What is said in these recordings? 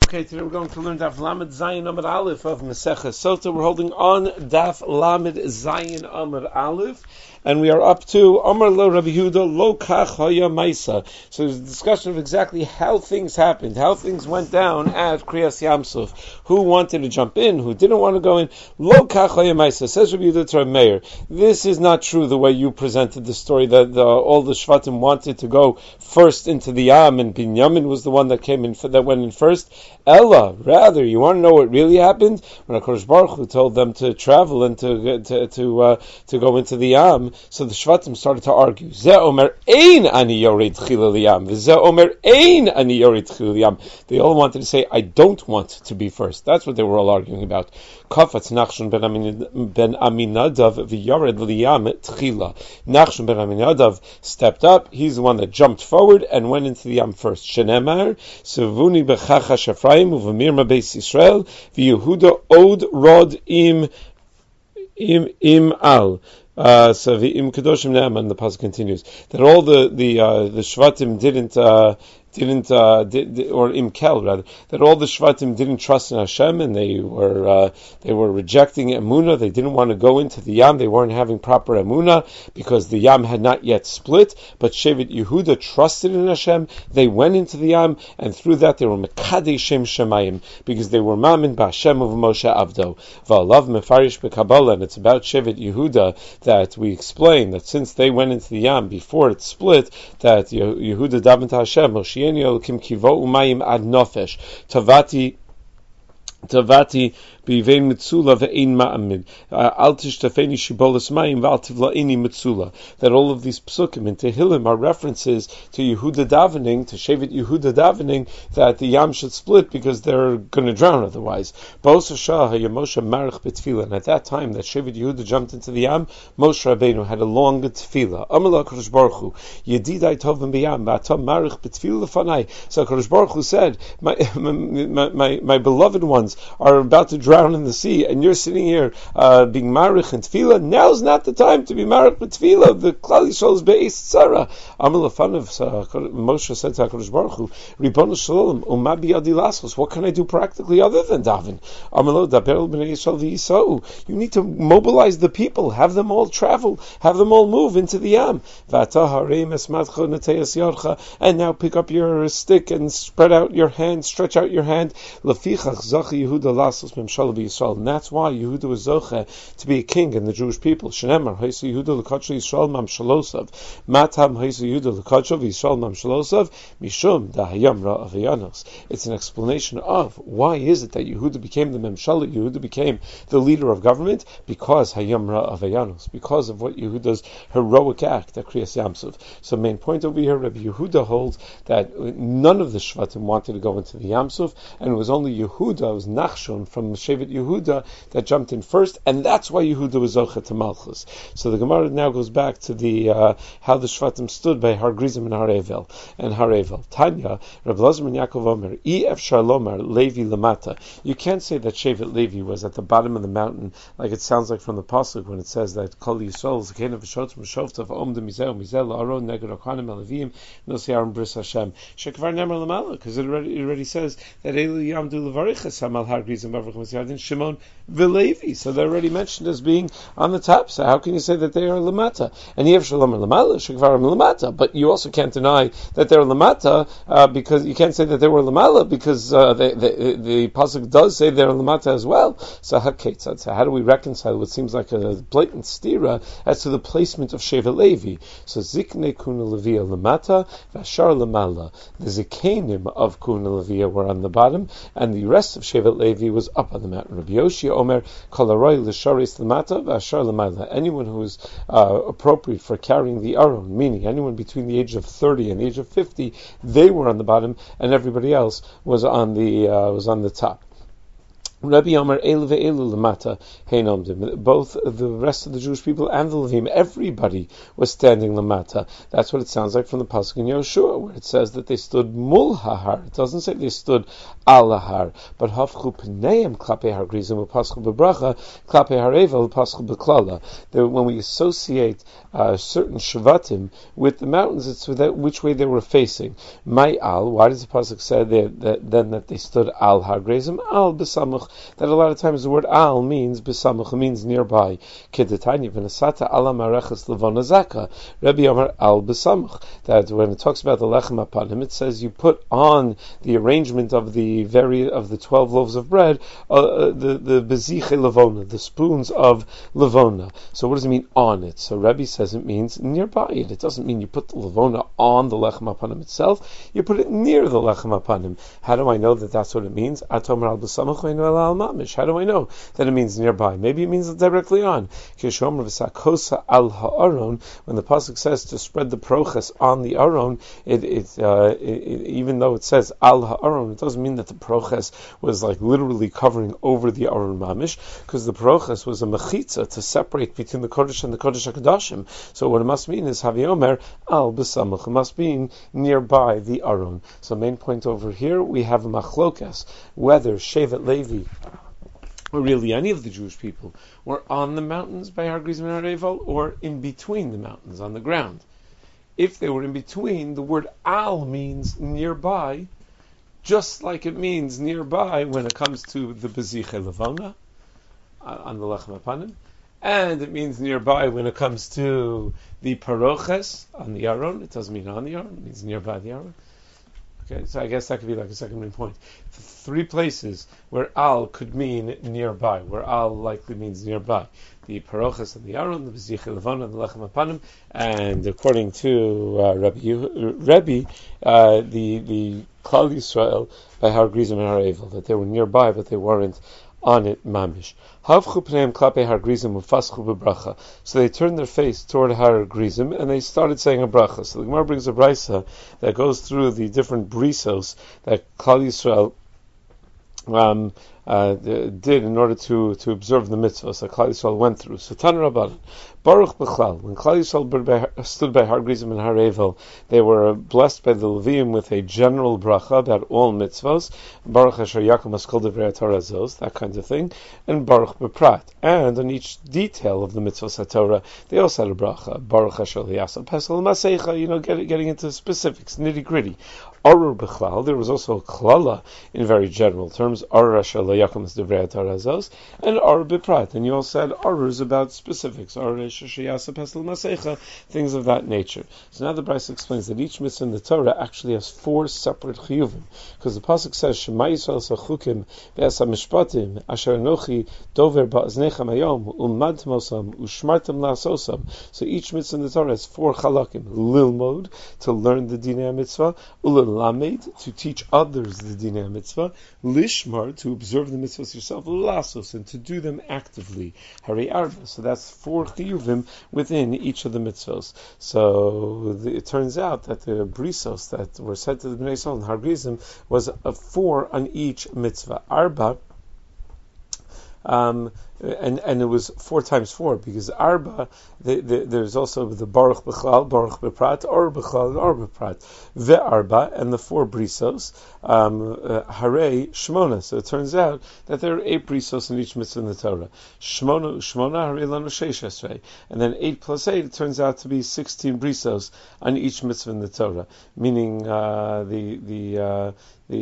Okay, today we're going to learn Daf Lamed Zayin Amud Aleph of Maseches Sota. We're holding on Daf Lamed Zayin Amud Aleph, and we are up to Amar Lo Rabbi Yehuda Lo Kach Haya Maisa. So there's a discussion of exactly how things happened, how things went down at Kriyas Yamsuf. Who wanted to jump in, who didn't want to go in. Lo Kach Haya Maisa. Says Rabbi Yehuda to Rabbi Meir, this is not true the way you presented the story that all the Shvatim wanted to go first into the Yam, and Binyamin was the one that came in that went in first. Ella, rather, you want to know what really happened? When HaKadosh Baruch Hu told them to travel and to go into the Yam, so the Shvatim started to argue. Ze omer ein ani yored tchila liyam, v'ze omer ein ani yored tchila liyam. They all wanted to say, I don't want to be first. That's what they were all arguing about. Kafatz Nachshon ben Aminadav v'yored liyam tchila. Nachshon ben Aminadav stepped up. He's the one that jumped forward and went into the Yam first. Shenemar, Sevuni bechacha shafrayim u'v'mirma beis Yisrael v'Yehuda od rod im al. So the im kadoshim ne'aman, the pasuk continues that all the shvatim didn't or imkel rather, that all the shvatim didn't trust in Hashem, and they were rejecting emunah. They didn't want to go into the Yam. They weren't having proper emunah because the Yam had not yet split. But Shevet Yehuda trusted in Hashem. They went into the Yam, and through that they were mekadei shem shemayim because they were mamin b'Hashem of Moshe Avdo. V'alav mefarish b'Kabbalah, and it's about Shevet Yehuda that we explain that since they went into the Yam before it split, that Yehuda davened to Hashem, Moshe kivo umayim ad nofesh tavati b'vein mitzula ve'ein ma'amid al tishtafeni shibolas mayim v'al tivla'ini mitzula. That all of these psukim in Tehillim are references to Yehuda davening, to Shevet Yehuda davening, that the Yam should split because they're going to drown otherwise. B'os hashah hayamosha marich b'tefillah. And at that time that Shevet Yehuda jumped into the Yam, Moshe Rabbeinu had a long tefillah. Amar HaKadosh Baruch Hu, Yedidai tovim b'Yam v'atam marich b'tefillah fanai. So HaKadosh Baruch Hu said, my beloved ones are about to drown in the sea, and you're sitting here being marich and tefillah. Now's not the time to be marich with tefillah. The Klal Yisrael is be'es tzara. Amar lefanav, Moshe said to HaKadosh Baruch Hu, Ribono Shalom, uma biyadi lasos. What can I do practically other than daven? Amar lo daber el bnei Yisrael v'yisau. You need to mobilize the people, have them all travel, have them all move into the Yam. V'ata harei mesmatcha neteyas yadcha, and now pick up your stick and spread out your hand, stretch out your hand. Lefichach zachi Yehuda lasos memshala b'Yisrael, and that's why Yehuda was zoche to be a king in the Jewish people. Shenemar ha'isa Yehuda l'kadsho Yisrael mamshalosav, matam ha'isa Yehuda l'kadsho v'Yisrael mamshalosav mishum da'hayam ra'av hayanos. It's an explanation of why is it that Yehuda became the memshala, Yehuda became the leader of government, because hayam ra'av hayanos, because of what Yehuda's heroic act at Kriyas Yamsuf. So main point over here, Rabbi Yehuda holds that none of the Shvatim wanted to go into the Yamsuf, and it was only Yehuda, it was Nachshon from Shevet Yehuda that jumped in first, and that's why Yehuda was Zocha to Malchus. So the Gemara now goes back to the how the Shvatim stood by Har Grizim and Har Evel. Tanya, Reb Elazar ben Yaakov Omer, Efshar lomar Levi lamata. You can't say that Shevet Levi was at the bottom of the mountain, like it sounds like from the pasuk when it says that Kol Yisrael Zakein v'Shotz v'Shoftav Om de Mizel Aron Neged Okanim Elavim Nosiarim Bris Hashem Shekvar Nemer Lamala, because it already says that Elu Yamdu Levarichas Hamal Har Grizim Shimon V'Levi, so they're already mentioned as being on the top. So how can you say that they are lamata? And Yev Shalom Lamala, Shekvarim Lamata, but you also can't deny that they're lamata because you can't say that they were lamala because the pasuk does say they're lamata as well. So how do we reconcile what seems like a blatant stira as to the placement of Shevet Levi? So Zikne Kuna Levia lamata, Vashar Lamala. The Zikanim of Kuna Levia were on the bottom, and the rest of Shevet Levi was up on the mountain. Rabbi Yoshia Omer Kolaroy L'Sharis Lamata V'Ashar Lamayla. Anyone who is appropriate for carrying the Aron, meaning anyone between the age of 30 and the age of 50, they were on the bottom, and everybody else was on the top. Rabbi Yomer El ve'elu lamata heinomdim. Both the rest of the Jewish people and the Levim, everybody was standing lamata. That's what it sounds like from the pasuk in Yoshua, where it says that they stood mul hahar. It doesn't say they stood al hahar, but hafchu pneim klape har grizim u'paschu bebracha klape har evel u'paschu beklala. When we associate certain shvatim with the mountains, it's with which way they were facing. My al. Why does the pasuk say that they stood al har grizim al besamuch? That a lot of times the word al means besamuch, means nearby. Kedetanya v'nasata ala mareches levona zaka. Rabbi Yomer al besamuch. That when it talks about the lechem apanim, it says you put on the arrangement of the 12 loaves of bread, the beziche levona, the spoons of levona. So what does it mean on it? So Rabbi says it means nearby it. It doesn't mean you put the levona on the lechem apanim itself. You put it near the lechem apanim. How do I know that that's what it means? Atomer al besamuch ve'nu al mamish. How do I know that it means nearby? Maybe it means directly on. Kishomer v'sakosa al ha'aron. When the pasuk says to spread the proches on the aron, even though it says al ha'aron, it doesn't mean that the proches was like literally covering over the aron mamish, because the proches was a mechitza to separate between the kodesh and the kodesh hakadashim. So what it must mean is haviomer al besamuch. It must mean nearby the aron. So main point over here we have a machlokas whether Shevet Levi or really any of the Jewish people were on the mountains by Har Grizim and Har Eval, or in between the mountains on the ground. If they were in between, the word al means nearby, just like it means nearby when it comes to the Beziche Levona on the Lechem Apanim, and it means nearby when it comes to the Paroches on the Aron. It doesn't mean on the Aron, it means nearby the Aron. Okay, so I guess that could be like a second main point. 3 places where al could mean nearby, where al likely means nearby: the Paroches and the Aron, the Beziche Levona and the Lechem Apanim, and according to Rebbe, the Klal Yisrael by Har Grizim and Har Evel, that they were nearby but they weren't on it mamish. So they turned their face toward Har Grizim and they started saying a bracha. So the Gemara brings a brisa that goes through the different brisos that Klal Yisrael did in order to observe the mitzvahs that Klal Yisrael went through. So Tan Rabban, Baruch B'chlal, when Klal Yisrael stood by Har Grizim and Har Evel, they were blessed by the Levim with a general bracha about all mitzvahs, Baruch Asher Yakum Askol Divrei Torah Zos, that kind of thing, and Baruch B'prat. And on each detail of the mitzvahs HaTorah, they also had a bracha, Baruch Asher Liyasa Pesel Maseicha, getting into specifics, nitty gritty. Arur B'chlal, there was also a klala in very general terms, Arur Asher Yakum Divrei Torah Zos, and Arur B'prat. And you also had Arurs about specifics, Arur things of that nature. So now the Brisa explains that each mitzvah in the Torah actually has 4 separate chiyuvim, because the pasuk says Shema Yisrael sachukim ve'asa mishpatim asher anochi dover ba'aznechem hayom u'madtem osam u'shmartem la'asosam. So each mitzvah in the Torah has 4 chalakim: lilmod, to learn the dinei mitzvah; ulelamed, to teach others the dinei mitzvah; lishmar, to observe the mitzvahs yourself; lasos, and to do them actively. Hari arba. So that's 4 chiyuvim within each of the mitzvahs. So it turns out that the brisos that were said to the Bnei Yisrael in Har Grizim was 4 on each mitzvah. Arba, and it was 4 times 4, because Arba, there's also the Baruch B'chlal, Baruch B'prat, Or B'chlal, and Or B'prat. Ve'arba, and the 4 brisos, Harei Shmona. So it turns out that there are 8 brisos in each mitzvah in the Torah. Shmona, Harei Lanu Sheish Esrei. And then 8 plus 8, it turns out to be 16 brisos on each mitzvah in the Torah. Meaning, the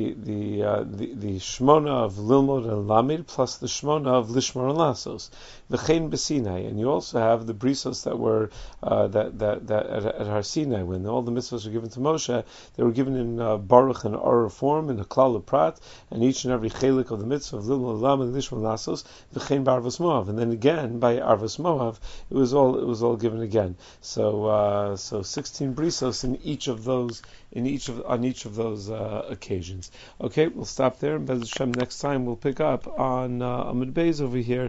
shmona of lilmod and lamid plus the shmona of lishmar and lasos, v'chein b'Sinai, and you also have the brisos that were that at Har Sinai, when all the mitzvahs were given to Moshe, they were given in baruch and or form, in a klal prat, and each and every chelik of the mitzvah of lilmod, lamid, lishmar, and lasos, v'chein b'arvos moav, and then again by arvos moav, it was all given again. So 16 brisos in each of those. On each of those occasions. Okay, we'll stop there. And Bez Hashem, next time we'll pick up on Amud Beis over here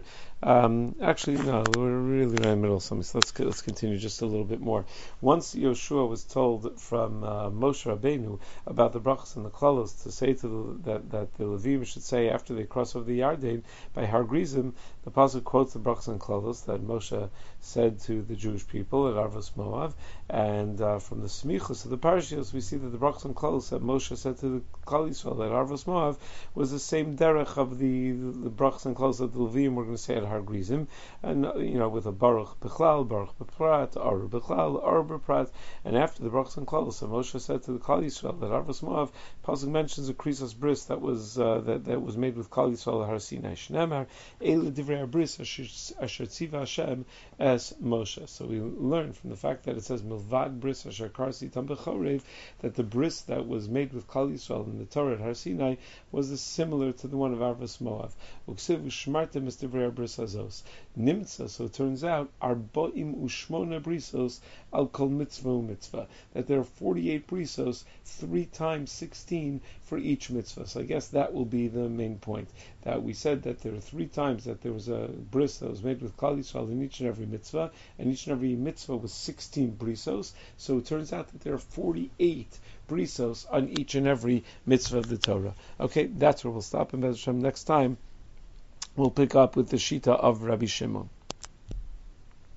Actually, no, we're really right in the middle of something. So let's continue just a little bit more. Once Yoshua was told from Moshe Rabbeinu about the brachas and the klalos to say to that the Levim should say after they cross over the Yarden by Har Grizim, the pasuk quotes the brachas and klalos that Moshe said to the Jewish people at Arvos Moav, and from the smichus of the parashiyos we see that the brachas and klalos that Moshe said to the Klal Yisrael at Arvos Moav was the same derech of the brachas and klalos that the Levim were going to say at Har Grizim, and with a Baruch Bechlal, Baruch Beprat, Aru Bechlal, Aru Beprat, and after the brachas and klalos that Moshe said to the Klal Yisrael at Arvos Moav, pasuk mentions a krisas bris that was made with Klal Yisrael at Har Sinai. Shnemar Eile Divrei Bris Asher Tziva Hashem as Moshe. So we learn from the fact that it says Milvad Bris Asher Karsi Tam Bechorev that the bris that was made with Klal Yisrael in the Torah at Har Sinai was similar to the one of Arvos Moav. Uksiv Ushmartem is Divrei Bris Azos Nimtza. So it turns out Arbaim Ushmona Brisos Al Kol Mitzvah Mitzvah, that there are 48 brisos, 3 times 16 for each mitzvah. So I guess that will be the main point. That we said that there are 3 times that there was a bris that was made with Klal Yisrael in each and every mitzvah, and each and every mitzvah was 16 brisos. So it turns out that there are 48 brisos on each and every mitzvah of the Torah. Okay, that's where we'll stop. And next time we'll pick up with the Shita of Rabbi Shimon.